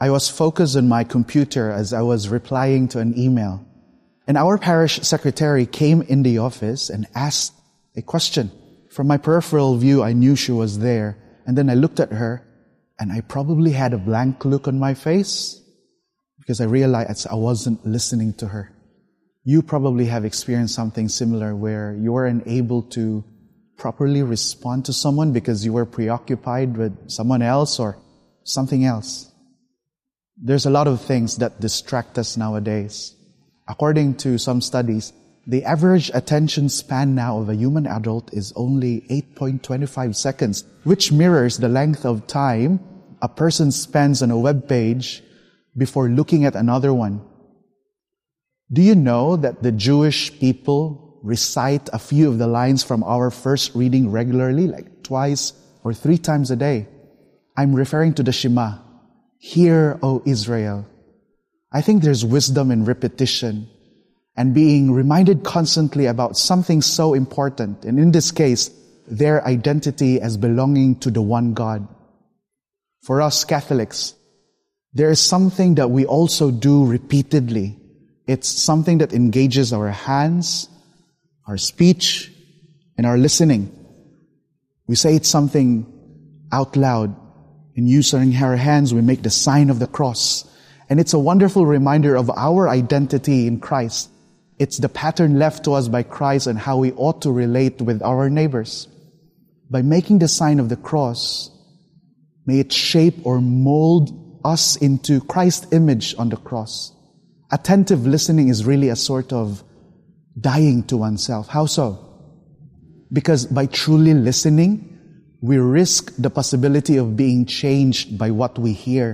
I was focused on my computer as I was replying to an email. And our parish secretary came in the office and asked a question. From my peripheral view, I knew she was there. And then I looked at her, and I probably had a blank look on my face because I realized I wasn't listening to her. You probably have experienced something similar where you weren't able to properly respond to someone because you were preoccupied with someone else or something else. There's a lot of things that distract us nowadays. According to some studies, the average attention span now of a human adult is only 8.25 seconds, which mirrors the length of time a person spends on a web page before looking at another one. Do you know that the Jewish people recite a few of the lines from our first reading regularly, like twice or 3 times a day? I'm referring to the Shema. Hear, O Israel. I think there's wisdom in repetition and being reminded constantly about something so important, and in this case, their identity as belonging to the one God. For us Catholics, there is something that we also do repeatedly. It's something that engages our hands, our speech, and our listening. We say it's something out loud. In using our hands, we make the sign of the cross. And it's a wonderful reminder of our identity in Christ. It's the pattern left to us by Christ and how we ought to relate with our neighbors. By making the sign of the cross, may it shape or mold us into Christ's image on the cross. Attentive listening is really a sort of dying to oneself. How so? Because by truly listening, we risk the possibility of being changed by what we hear.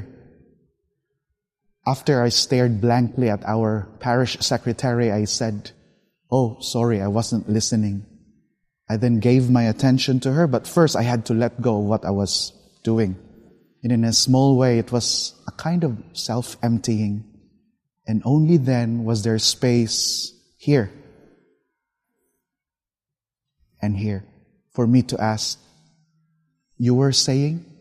After I stared blankly at our parish secretary, I said, "Oh, sorry, I wasn't listening." I then gave my attention to her, but first I had to let go of what I was doing. And in a small way, it was a kind of self-emptying. And only then was there space here and here for me to ask, "You were saying?"